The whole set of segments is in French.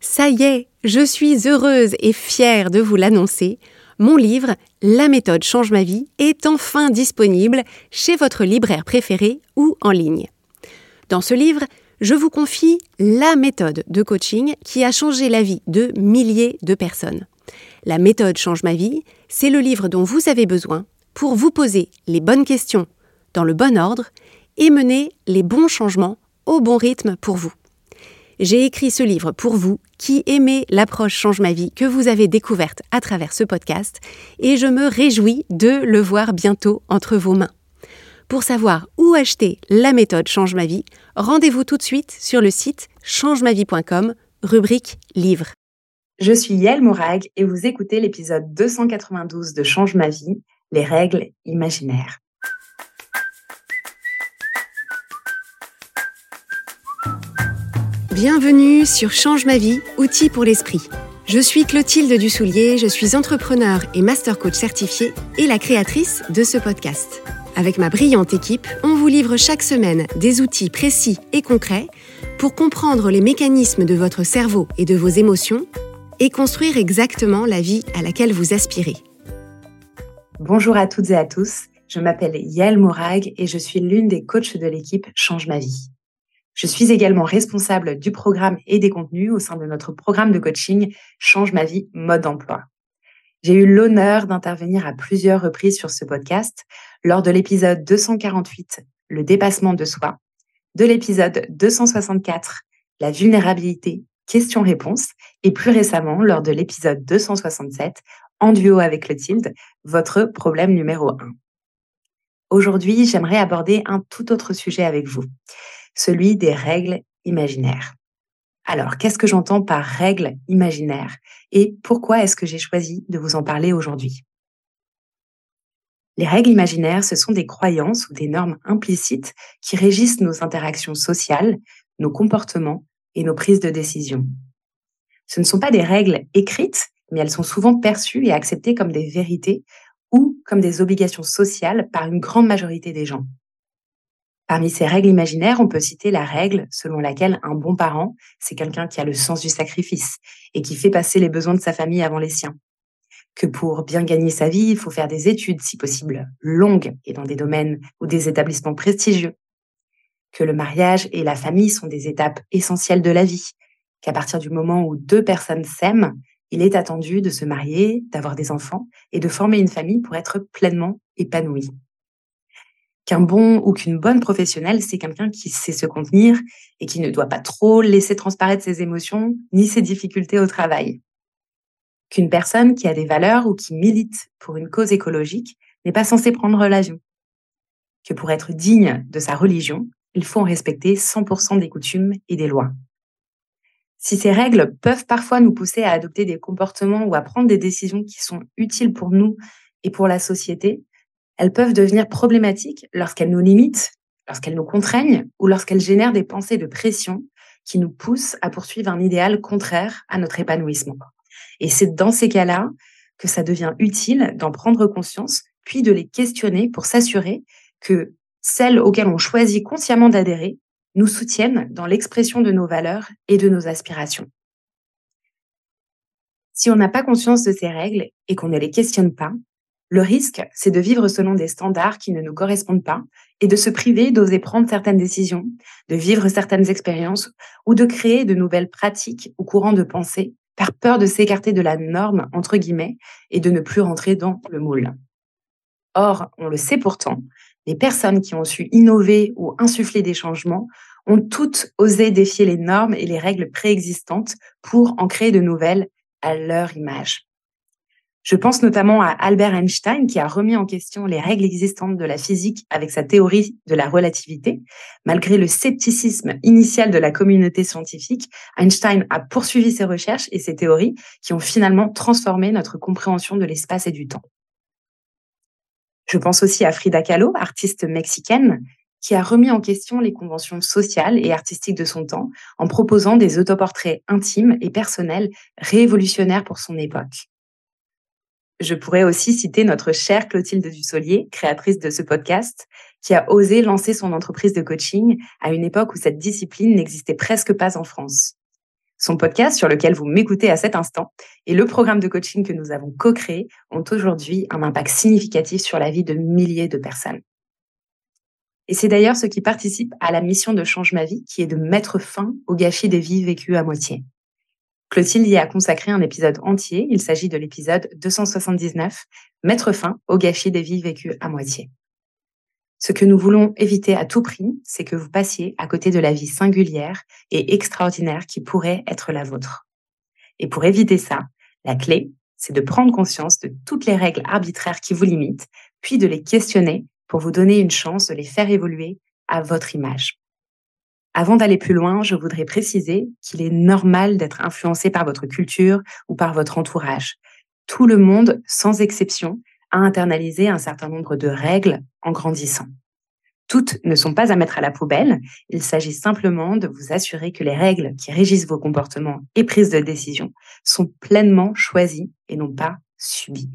Ça y est, je suis heureuse et fière de vous l'annoncer. Mon livre « La méthode change ma vie » est enfin disponible chez votre libraire préféré ou en ligne. Dans ce livre, je vous confie la méthode de coaching qui a changé la vie de milliers de personnes. La méthode change ma vie, c'est le livre dont vous avez besoin pour vous poser les bonnes questions dans le bon ordre et mener les bons changements au bon rythme pour vous. J'ai écrit ce livre pour vous qui aimez l'approche Change ma vie que vous avez découverte à travers ce podcast et je me réjouis de le voir bientôt entre vos mains. Pour savoir où acheter la méthode Change ma vie, rendez-vous tout de suite sur le site changemavie.com, rubrique livre. Je suis Yael Mourag et vous écoutez l'épisode 292 de Change ma vie, les règles imaginaires. Bienvenue sur Change ma vie, outils pour l'esprit. Je suis Clotilde Dussoulier, je suis entrepreneur et master coach certifiée et la créatrice de ce podcast. Avec ma brillante équipe, on vous livre chaque semaine des outils précis et concrets pour comprendre les mécanismes de votre cerveau et de vos émotions et construire exactement la vie à laquelle vous aspirez. Bonjour à toutes et à tous, je m'appelle Yael Mourag et je suis l'une des coachs de l'équipe Change ma vie. Je suis également responsable du programme et des contenus au sein de notre programme de coaching Change ma vie mode d'emploi. J'ai eu l'honneur d'intervenir à plusieurs reprises sur ce podcast lors de l'épisode 248, le dépassement de soi, de l'épisode 264, la vulnérabilité, questions-réponses, et plus récemment lors de l'épisode 267, en duo avec Clotilde, votre problème numéro 1. Aujourd'hui, j'aimerais aborder un tout autre sujet avec vous, celui des règles imaginaires. Alors, qu'est-ce que j'entends par règles imaginaires et pourquoi est-ce que j'ai choisi de vous en parler aujourd'hui ? Les règles imaginaires, ce sont des croyances ou des normes implicites qui régissent nos interactions sociales, nos comportements et nos prises de décision. Ce ne sont pas des règles écrites, mais elles sont souvent perçues et acceptées comme des vérités ou comme des obligations sociales par une grande majorité des gens. Parmi ces règles imaginaires, on peut citer la règle selon laquelle un bon parent, c'est quelqu'un qui a le sens du sacrifice et qui fait passer les besoins de sa famille avant les siens. Que pour bien gagner sa vie, il faut faire des études, si possible, longues et dans des domaines ou des établissements prestigieux. Que le mariage et la famille sont des étapes essentielles de la vie. Qu'à partir du moment où deux personnes s'aiment, il est attendu de se marier, d'avoir des enfants et de former une famille pour être pleinement épanoui. Qu'un bon ou qu'une bonne professionnelle, c'est quelqu'un qui sait se contenir et qui ne doit pas trop laisser transparaître ses émotions ni ses difficultés au travail. Qu'une personne qui a des valeurs ou qui milite pour une cause écologique n'est pas censée prendre l'avion. Que pour être digne de sa religion, il faut en respecter 100% des coutumes et des lois. Si ces règles peuvent parfois nous pousser à adopter des comportements ou à prendre des décisions qui sont utiles pour nous et pour la société, elles peuvent devenir problématiques lorsqu'elles nous limitent, lorsqu'elles nous contraignent ou lorsqu'elles génèrent des pensées de pression qui nous poussent à poursuivre un idéal contraire à notre épanouissement. Et c'est dans ces cas-là que ça devient utile d'en prendre conscience, puis de les questionner pour s'assurer que celles auxquelles on choisit consciemment d'adhérer nous soutiennent dans l'expression de nos valeurs et de nos aspirations. Si on n'a pas conscience de ces règles et qu'on ne les questionne pas, le risque, c'est de vivre selon des standards qui ne nous correspondent pas et de se priver d'oser prendre certaines décisions, de vivre certaines expériences ou de créer de nouvelles pratiques ou courants de pensée par peur de s'écarter de la norme, entre guillemets, et de ne plus rentrer dans le moule. Or, on le sait pourtant, les personnes qui ont su innover ou insuffler des changements ont toutes osé défier les normes et les règles préexistantes pour en créer de nouvelles à leur image. Je pense notamment à Albert Einstein qui a remis en question les règles existantes de la physique avec sa théorie de la relativité. Malgré le scepticisme initial de la communauté scientifique, Einstein a poursuivi ses recherches et ses théories qui ont finalement transformé notre compréhension de l'espace et du temps. Je pense aussi à Frida Kahlo, artiste mexicaine, qui a remis en question les conventions sociales et artistiques de son temps en proposant des autoportraits intimes et personnels révolutionnaires pour son époque. Je pourrais aussi citer notre chère Clotilde Dussoulier, créatrice de ce podcast, qui a osé lancer son entreprise de coaching à une époque où cette discipline n'existait presque pas en France. Son podcast sur lequel vous m'écoutez à cet instant et le programme de coaching que nous avons co-créé ont aujourd'hui un impact significatif sur la vie de milliers de personnes. Et c'est d'ailleurs ce qui participe à la mission de Change ma vie, qui est de mettre fin au gâchis des vies vécues à moitié. Clotilde y a consacré un épisode entier, il s'agit de l'épisode 279, Mettre fin au gâchis des vies vécues à moitié. Ce que nous voulons éviter à tout prix, c'est que vous passiez à côté de la vie singulière et extraordinaire qui pourrait être la vôtre. Et pour éviter ça, la clé, c'est de prendre conscience de toutes les règles arbitraires qui vous limitent, puis de les questionner pour vous donner une chance de les faire évoluer à votre image. Avant d'aller plus loin, je voudrais préciser qu'il est normal d'être influencé par votre culture ou par votre entourage. Tout le monde, sans exception, a internalisé un certain nombre de règles en grandissant. Toutes ne sont pas à mettre à la poubelle, il s'agit simplement de vous assurer que les règles qui régissent vos comportements et prises de décision sont pleinement choisies et non pas subies.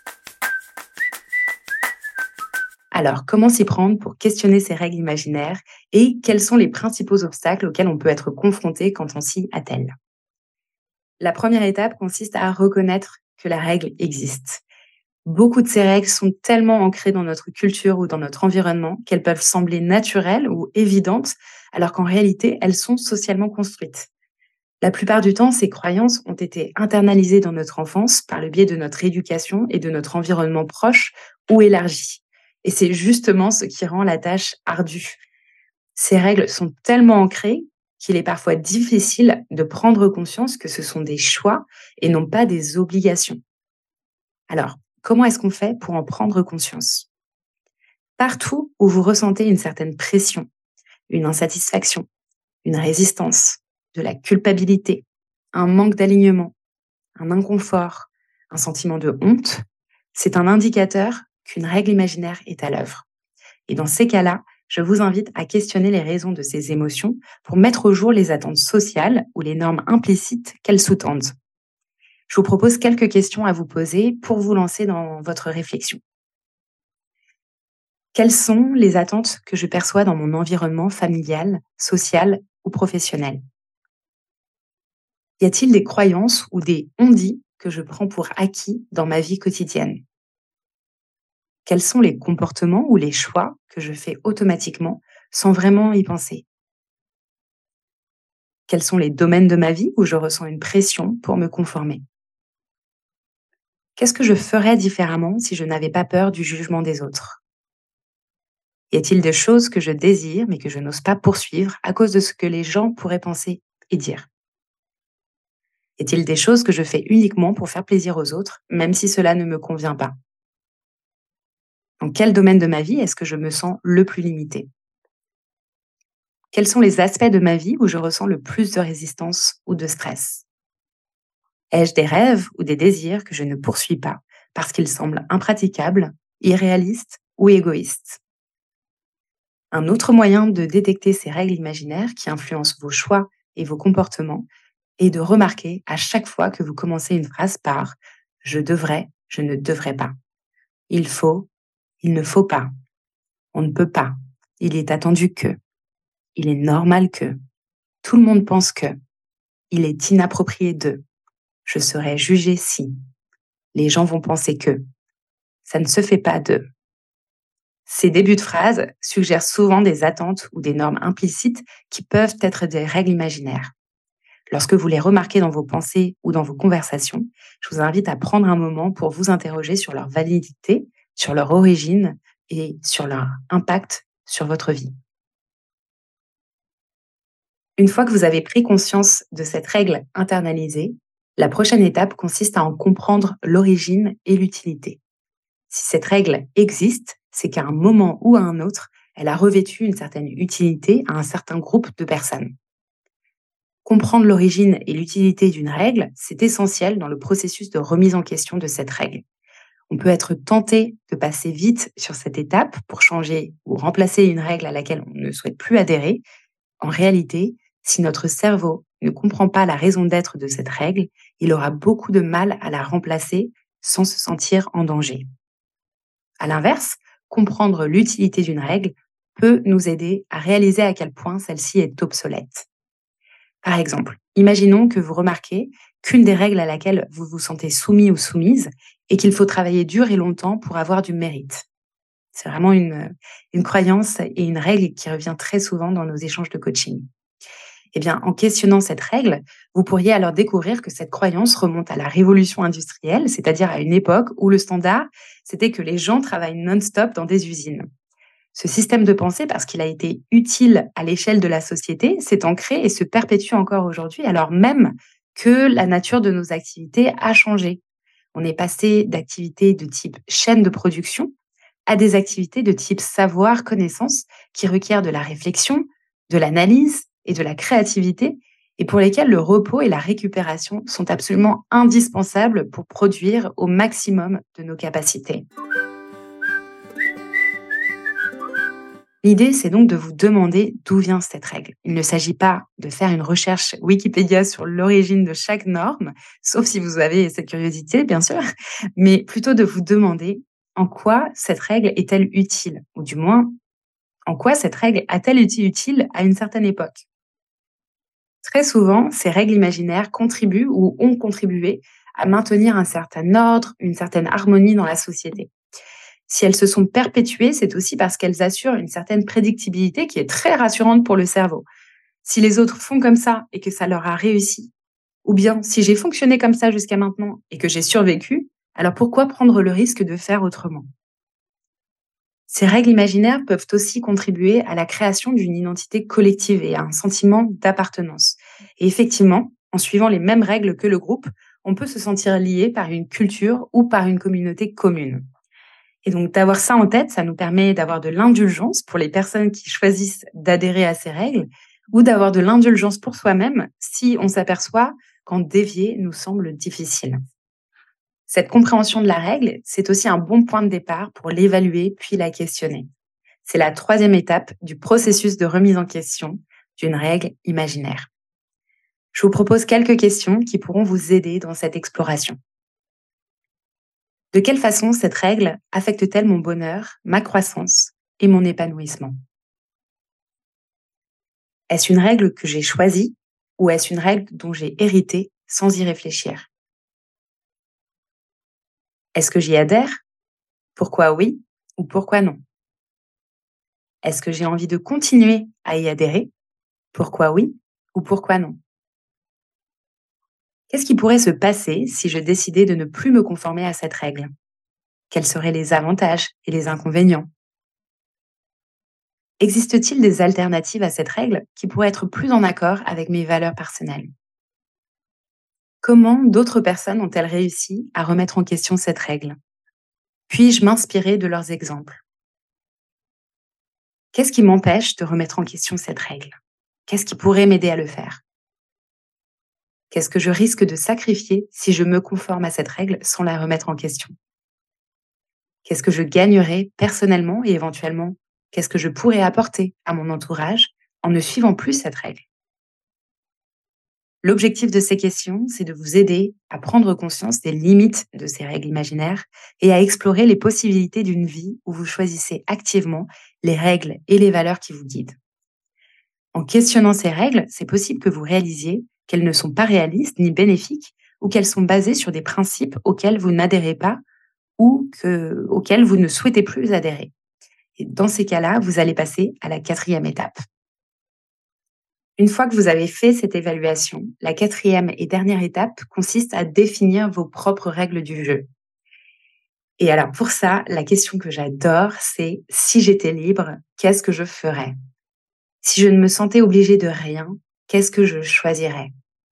Alors, comment s'y prendre pour questionner ces règles imaginaires et quels sont les principaux obstacles auxquels on peut être confronté quand on s'y attelle? La première étape consiste à reconnaître que la règle existe. Beaucoup de ces règles sont tellement ancrées dans notre culture ou dans notre environnement qu'elles peuvent sembler naturelles ou évidentes, alors qu'en réalité, elles sont socialement construites. La plupart du temps, ces croyances ont été internalisées dans notre enfance par le biais de notre éducation et de notre environnement proche ou élargi. Et c'est justement ce qui rend la tâche ardue. Ces règles sont tellement ancrées qu'il est parfois difficile de prendre conscience que ce sont des choix et non pas des obligations. Alors, comment est-ce qu'on fait pour en prendre conscience? Partout où vous ressentez une certaine pression, une insatisfaction, une résistance, de la culpabilité, un manque d'alignement, un inconfort, un sentiment de honte, c'est un indicateur qu'une règle imaginaire est à l'œuvre. Et dans ces cas-là, je vous invite à questionner les raisons de ces émotions pour mettre au jour les attentes sociales ou les normes implicites qu'elles sous-tendent. Je vous propose quelques questions à vous poser pour vous lancer dans votre réflexion. Quelles sont les attentes que je perçois dans mon environnement familial, social ou professionnel? Y a-t-il des croyances ou des on-dit que je prends pour acquis dans ma vie quotidienne? Quels sont les comportements ou les choix que je fais automatiquement sans vraiment y penser? Quels sont les domaines de ma vie où je ressens une pression pour me conformer? Qu'est-ce que je ferais différemment si je n'avais pas peur du jugement des autres? Y a-t-il des choses que je désire mais que je n'ose pas poursuivre à cause de ce que les gens pourraient penser et dire? Y a-t-il des choses que je fais uniquement pour faire plaisir aux autres, même si cela ne me convient pas? Dans quel domaine de ma vie est-ce que je me sens le plus limité? Quels sont les aspects de ma vie où je ressens le plus de résistance ou de stress? Ai-je des rêves ou des désirs que je ne poursuis pas parce qu'ils semblent impraticables, irréalistes ou égoïstes? Un autre moyen de détecter ces règles imaginaires qui influencent vos choix et vos comportements est de remarquer à chaque fois que vous commencez une phrase par « je devrais, je ne devrais pas »,« il faut, il ne faut pas »,« on ne peut pas »,« il est attendu que »,« il est normal que »,« tout le monde pense que »,« il est inapproprié de »,« je serai jugé si »,« les gens vont penser que »,« ça ne se fait pas de ». Ces débuts de phrases suggèrent souvent des attentes ou des normes implicites qui peuvent être des règles imaginaires. Lorsque vous les remarquez dans vos pensées ou dans vos conversations, je vous invite à prendre un moment pour vous interroger sur leur validité, sur leur origine et sur leur impact sur votre vie. Une fois que vous avez pris conscience de cette règle internalisée, la prochaine étape consiste à en comprendre l'origine et l'utilité. Si cette règle existe, c'est qu'à un moment ou à un autre, elle a revêtu une certaine utilité à un certain groupe de personnes. Comprendre l'origine et l'utilité d'une règle, c'est essentiel dans le processus de remise en question de cette règle. On peut être tenté de passer vite sur cette étape pour changer ou remplacer une règle à laquelle on ne souhaite plus adhérer. En réalité, si notre cerveau ne comprend pas la raison d'être de cette règle, il aura beaucoup de mal à la remplacer sans se sentir en danger. À l'inverse, comprendre l'utilité d'une règle peut nous aider à réaliser à quel point celle-ci est obsolète. Par exemple, imaginons que vous remarquez qu'une des règles à laquelle vous vous sentez soumis ou soumise est qu'il faut travailler dur et longtemps pour avoir du mérite. C'est vraiment une croyance et une règle qui revient très souvent dans nos échanges de coaching. Eh bien, en questionnant cette règle, vous pourriez alors découvrir que cette croyance remonte à la révolution industrielle, c'est-à-dire à une époque où le standard, c'était que les gens travaillent non-stop dans des usines. Ce système de pensée, parce qu'il a été utile à l'échelle de la société, s'est ancré et se perpétue encore aujourd'hui, alors même que la nature de nos activités a changé. On est passé d'activités de type chaîne de production à des activités de type savoir, connaissance, qui requièrent de la réflexion, de l'analyse et de la créativité, et pour lesquelles le repos et la récupération sont absolument indispensables pour produire au maximum de nos capacités. L'idée, c'est donc de vous demander d'où vient cette règle. Il ne s'agit pas de faire une recherche Wikipédia sur l'origine de chaque norme, sauf si vous avez cette curiosité, bien sûr, mais plutôt de vous demander en quoi cette règle est-elle utile, ou du moins, en quoi cette règle a-t-elle été utile à une certaine époque. Très souvent, ces règles imaginaires contribuent ou ont contribué à maintenir un certain ordre, une certaine harmonie dans la société. Si elles se sont perpétuées, c'est aussi parce qu'elles assurent une certaine prédictibilité qui est très rassurante pour le cerveau. Si les autres font comme ça et que ça leur a réussi, ou bien si j'ai fonctionné comme ça jusqu'à maintenant et que j'ai survécu, alors pourquoi prendre le risque de faire autrement? Ces règles imaginaires peuvent aussi contribuer à la création d'une identité collective et à un sentiment d'appartenance. Et effectivement, en suivant les mêmes règles que le groupe, on peut se sentir lié par une culture ou par une communauté commune. Et donc, d'avoir ça en tête, ça nous permet d'avoir de l'indulgence pour les personnes qui choisissent d'adhérer à ces règles ou d'avoir de l'indulgence pour soi-même si on s'aperçoit qu'en dévier nous semble difficile. Cette compréhension de la règle, c'est aussi un bon point de départ pour l'évaluer puis la questionner. C'est la troisième étape du processus de remise en question d'une règle imaginaire. Je vous propose quelques questions qui pourront vous aider dans cette exploration. De quelle façon cette règle affecte-t-elle mon bonheur, ma croissance et mon épanouissement? Est-ce une règle que j'ai choisie ou est-ce une règle dont j'ai hérité sans y réfléchir? Est-ce que j'y adhère? Pourquoi oui ou pourquoi non? Est-ce que j'ai envie de continuer à y adhérer? Pourquoi oui ou pourquoi non? Qu'est-ce qui pourrait se passer si je décidais de ne plus me conformer à cette règle? Quels seraient les avantages et les inconvénients? Existe-t-il des alternatives à cette règle qui pourraient être plus en accord avec mes valeurs personnelles? Comment d'autres personnes ont-elles réussi à remettre en question cette règle? Puis-je m'inspirer de leurs exemples? Qu'est-ce qui m'empêche de remettre en question cette règle? Qu'est-ce qui pourrait m'aider à le faire? Qu'est-ce que je risque de sacrifier si je me conforme à cette règle sans la remettre en question? Qu'est-ce que je gagnerais personnellement et éventuellement, qu'est-ce que je pourrais apporter à mon entourage en ne suivant plus cette règle? L'objectif de ces questions, c'est de vous aider à prendre conscience des limites de ces règles imaginaires et à explorer les possibilités d'une vie où vous choisissez activement les règles et les valeurs qui vous guident. En questionnant ces règles, c'est possible que vous réalisiez qu'elles ne sont pas réalistes ni bénéfiques ou qu'elles sont basées sur des principes auxquels vous n'adhérez pas ou auxquels vous ne souhaitez plus adhérer. Et dans ces cas-là, vous allez passer à la quatrième étape. Une fois que vous avez fait cette évaluation, la quatrième et dernière étape consiste à définir vos propres règles du jeu. Et alors pour ça, la question que j'adore, c'est si j'étais libre, qu'est-ce que je ferais? Si je ne me sentais obligée de rien, qu'est-ce que je choisirais?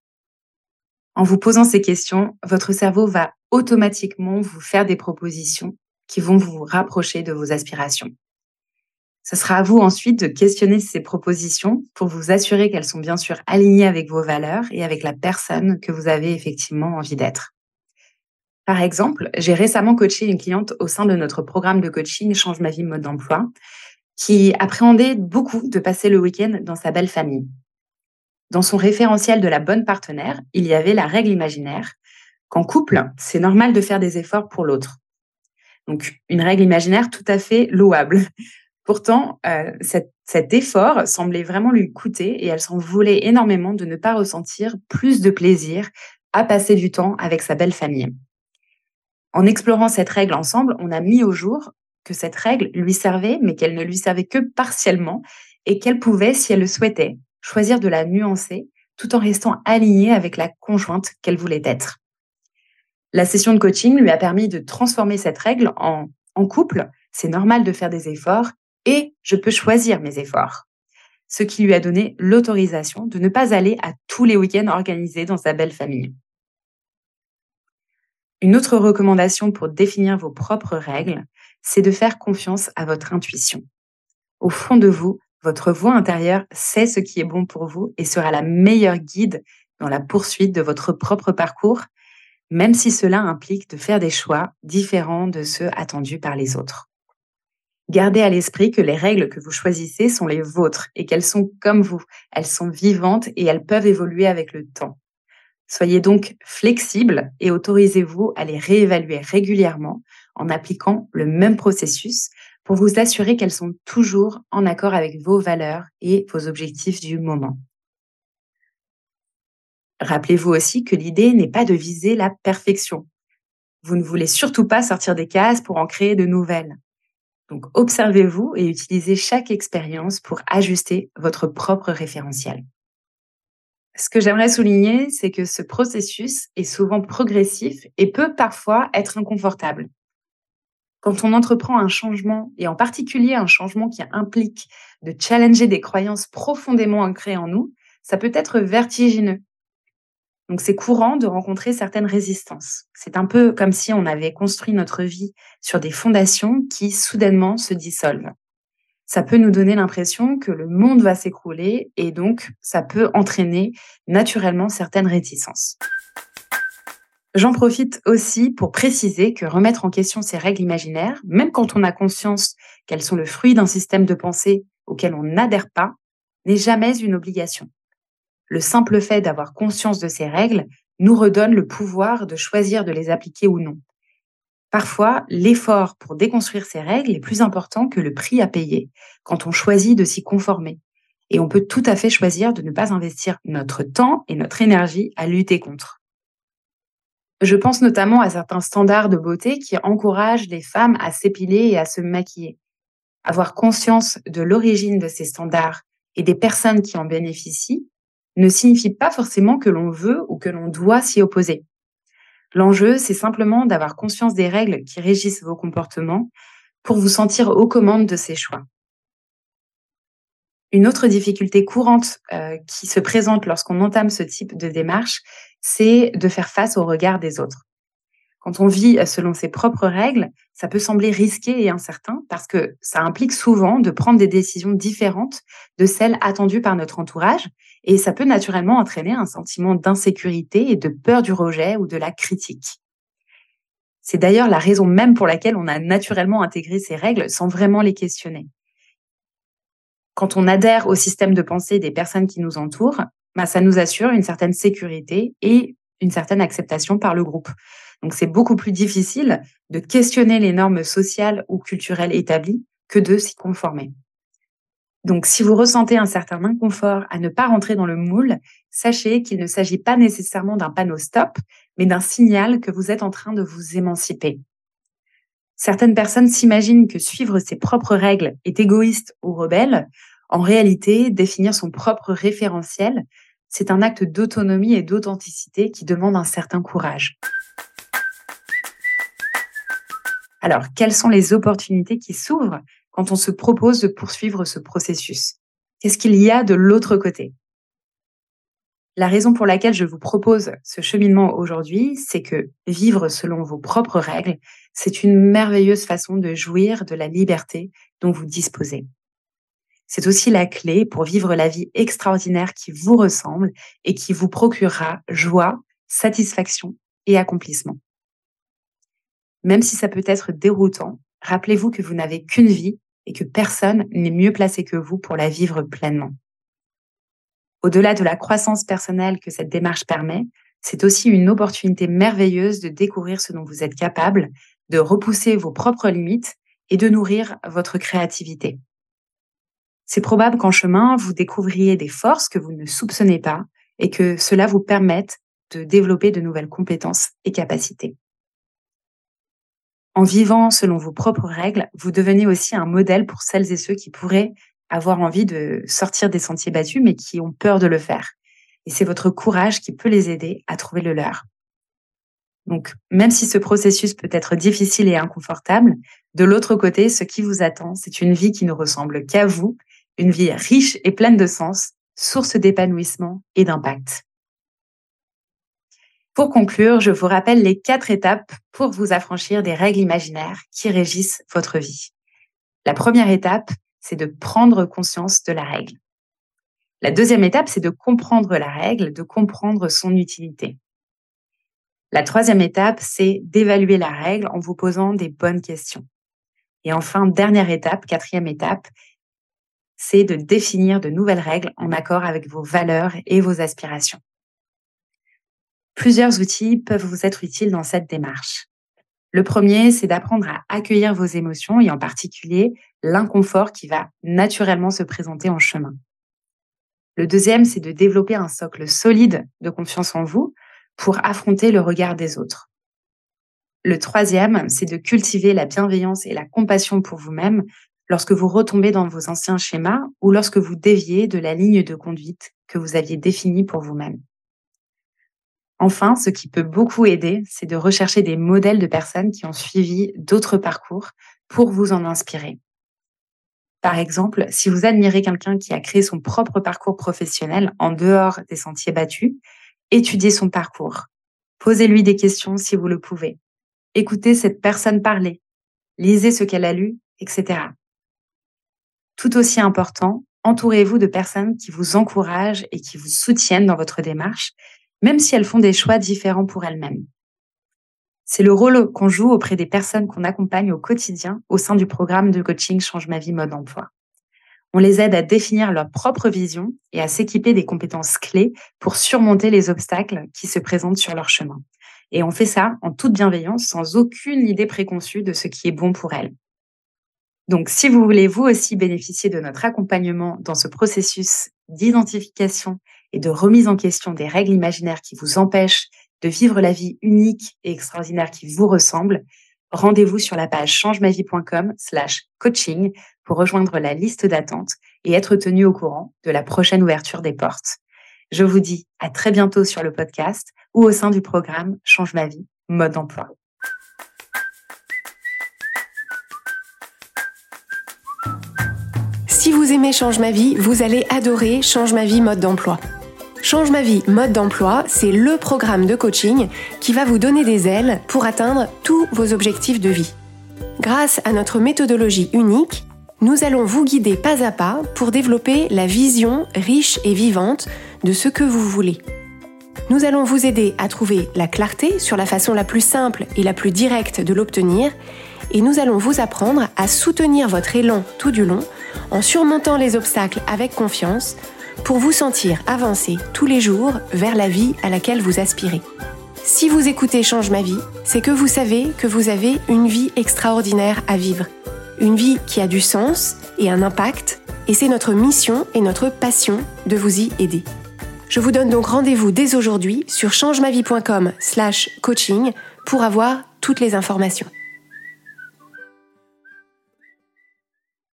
En vous posant ces questions, votre cerveau va automatiquement vous faire des propositions qui vont vous rapprocher de vos aspirations. Ce sera à vous ensuite de questionner ces propositions pour vous assurer qu'elles sont bien sûr alignées avec vos valeurs et avec la personne que vous avez effectivement envie d'être. Par exemple, j'ai récemment coaché une cliente au sein de notre programme de coaching Change ma vie mode d'emploi qui appréhendait beaucoup de passer le week-end dans sa belle famille. Dans son référentiel de la bonne partenaire, il y avait la règle imaginaire qu'en couple, c'est normal de faire des efforts pour l'autre. Donc, une règle imaginaire tout à fait louable. Pourtant, cet effort semblait vraiment lui coûter et elle s'en voulait énormément de ne pas ressentir plus de plaisir à passer du temps avec sa belle famille. En explorant cette règle ensemble, on a mis au jour que cette règle lui servait, mais qu'elle ne lui servait que partiellement et qu'elle pouvait, si elle le souhaitait, choisir de la nuancer tout en restant alignée avec la conjointe qu'elle voulait être. La session de coaching lui a permis de transformer cette règle en couple. C'est normal de faire des efforts et je peux choisir mes efforts. Ce qui lui a donné l'autorisation de ne pas aller à tous les week-ends organisés dans sa belle famille. Une autre recommandation pour définir vos propres règles, c'est de faire confiance à votre intuition. Au fond de vous, votre voix intérieure sait ce qui est bon pour vous et sera la meilleure guide dans la poursuite de votre propre parcours, même si cela implique de faire des choix différents de ceux attendus par les autres. Gardez à l'esprit que les règles que vous choisissez sont les vôtres et qu'elles sont comme vous. Elles sont vivantes et elles peuvent évoluer avec le temps. Soyez donc flexible et autorisez-vous à les réévaluer régulièrement en appliquant le même processus pour vous assurer qu'elles sont toujours en accord avec vos valeurs et vos objectifs du moment. Rappelez-vous aussi que l'idée n'est pas de viser la perfection. Vous ne voulez surtout pas sortir des cases pour en créer de nouvelles. Donc observez-vous et utilisez chaque expérience pour ajuster votre propre référentiel. Ce que j'aimerais souligner, c'est que ce processus est souvent progressif et peut parfois être inconfortable. Quand on entreprend un changement, et en particulier un changement qui implique de challenger des croyances profondément ancrées en nous, ça peut être vertigineux. Donc c'est courant de rencontrer certaines résistances. C'est un peu comme si on avait construit notre vie sur des fondations qui soudainement se dissolvent. Ça peut nous donner l'impression que le monde va s'écrouler et donc ça peut entraîner naturellement certaines réticences. J'en profite aussi pour préciser que remettre en question ces règles imaginaires, même quand on a conscience qu'elles sont le fruit d'un système de pensée auquel on n'adhère pas, n'est jamais une obligation. Le simple fait d'avoir conscience de ces règles nous redonne le pouvoir de choisir de les appliquer ou non. Parfois, l'effort pour déconstruire ces règles est plus important que le prix à payer quand on choisit de s'y conformer. Et on peut tout à fait choisir de ne pas investir notre temps et notre énergie à lutter contre. Je pense notamment à certains standards de beauté qui encouragent les femmes à s'épiler et à se maquiller. Avoir conscience de l'origine de ces standards et des personnes qui en bénéficient ne signifie pas forcément que l'on veut ou que l'on doit s'y opposer. L'enjeu, c'est simplement d'avoir conscience des règles qui régissent vos comportements pour vous sentir aux commandes de ces choix. Une autre difficulté courante qui se présente lorsqu'on entame ce type de démarche, c'est de faire face au regard des autres. Quand on vit selon ses propres règles, ça peut sembler risqué et incertain parce que ça implique souvent de prendre des décisions différentes de celles attendues par notre entourage et ça peut naturellement entraîner un sentiment d'insécurité et de peur du rejet ou de la critique. C'est d'ailleurs la raison même pour laquelle on a naturellement intégré ces règles sans vraiment les questionner. Quand on adhère au système de pensée des personnes qui nous entourent, ça nous assure une certaine sécurité et une certaine acceptation par le groupe. Donc c'est beaucoup plus difficile de questionner les normes sociales ou culturelles établies que de s'y conformer. Donc si vous ressentez un certain inconfort à ne pas rentrer dans le moule, sachez qu'il ne s'agit pas nécessairement d'un panneau stop, mais d'un signal que vous êtes en train de vous émanciper. Certaines personnes s'imaginent que suivre ses propres règles est égoïste ou rebelle. En réalité, définir son propre référentiel, c'est un acte d'autonomie et d'authenticité qui demande un certain courage. Alors, quelles sont les opportunités qui s'ouvrent quand on se propose de poursuivre ce processus? Qu'est-ce qu'il y a de l'autre côté? La raison pour laquelle je vous propose ce cheminement aujourd'hui, c'est que vivre selon vos propres règles, c'est une merveilleuse façon de jouir de la liberté dont vous disposez. C'est aussi la clé pour vivre la vie extraordinaire qui vous ressemble et qui vous procurera joie, satisfaction et accomplissement. Même si ça peut être déroutant, rappelez-vous que vous n'avez qu'une vie et que personne n'est mieux placé que vous pour la vivre pleinement. Au-delà de la croissance personnelle que cette démarche permet, c'est aussi une opportunité merveilleuse de découvrir ce dont vous êtes capable, de repousser vos propres limites et de nourrir votre créativité. C'est probable qu'en chemin, vous découvriez des forces que vous ne soupçonnez pas et que cela vous permette de développer de nouvelles compétences et capacités. En vivant selon vos propres règles, vous devenez aussi un modèle pour celles et ceux qui pourraient avoir envie de sortir des sentiers battus, mais qui ont peur de le faire. Et c'est votre courage qui peut les aider à trouver le leur. Donc, même si ce processus peut être difficile et inconfortable, de l'autre côté, ce qui vous attend, c'est une vie qui ne ressemble qu'à vous, une vie riche et pleine de sens, source d'épanouissement et d'impact. Pour conclure, je vous rappelle les 4 étapes pour vous affranchir des règles imaginaires qui régissent votre vie. La première étape, c'est de prendre conscience de la règle. La deuxième étape, c'est de comprendre la règle, de comprendre son utilité. La troisième étape, c'est d'évaluer la règle en vous posant des bonnes questions. Et enfin, dernière étape, quatrième étape, c'est de définir de nouvelles règles en accord avec vos valeurs et vos aspirations. Plusieurs outils peuvent vous être utiles dans cette démarche. Le premier, c'est d'apprendre à accueillir vos émotions et en particulier l'inconfort qui va naturellement se présenter en chemin. Le deuxième, c'est de développer un socle solide de confiance en vous pour affronter le regard des autres. Le troisième, c'est de cultiver la bienveillance et la compassion pour vous-même lorsque vous retombez dans vos anciens schémas ou lorsque vous déviez de la ligne de conduite que vous aviez définie pour vous-même. Enfin, ce qui peut beaucoup aider, c'est de rechercher des modèles de personnes qui ont suivi d'autres parcours pour vous en inspirer. Par exemple, si vous admirez quelqu'un qui a créé son propre parcours professionnel en dehors des sentiers battus, étudiez son parcours. Posez-lui des questions si vous le pouvez. Écoutez cette personne parler. Lisez ce qu'elle a lu, etc. Tout aussi important, entourez-vous de personnes qui vous encouragent et qui vous soutiennent dans votre démarche, même si elles font des choix différents pour elles-mêmes. C'est le rôle qu'on joue auprès des personnes qu'on accompagne au quotidien au sein du programme de coaching Change ma vie mode emploi. On les aide à définir leur propre vision et à s'équiper des compétences clés pour surmonter les obstacles qui se présentent sur leur chemin. Et on fait ça en toute bienveillance, sans aucune idée préconçue de ce qui est bon pour elles. Donc, si vous voulez vous aussi bénéficier de notre accompagnement dans ce processus d'identification et de remise en question des règles imaginaires qui vous empêchent de vivre la vie unique et extraordinaire qui vous ressemble, rendez-vous sur la page changemavie.com/coaching pour rejoindre la liste d'attente et être tenu au courant de la prochaine ouverture des portes. Je vous dis à très bientôt sur le podcast ou au sein du programme Change ma vie, mode d'emploi. Si vous aimez Change ma vie, vous allez adorer Change ma vie, mode d'emploi. Change ma vie, mode d'emploi, c'est le programme de coaching qui va vous donner des ailes pour atteindre tous vos objectifs de vie. Grâce à notre méthodologie unique, nous allons vous guider pas à pas pour développer la vision riche et vivante de ce que vous voulez. Nous allons vous aider à trouver la clarté sur la façon la plus simple et la plus directe de l'obtenir, et nous allons vous apprendre à soutenir votre élan tout du long en surmontant les obstacles avec confiance pour vous sentir avancer tous les jours vers la vie à laquelle vous aspirez. Si vous écoutez Change ma vie, c'est que vous savez que vous avez une vie extraordinaire à vivre. Une vie qui a du sens et un impact, et c'est notre mission et notre passion de vous y aider. Je vous donne donc rendez-vous dès aujourd'hui sur changemavie.com/coaching pour avoir toutes les informations.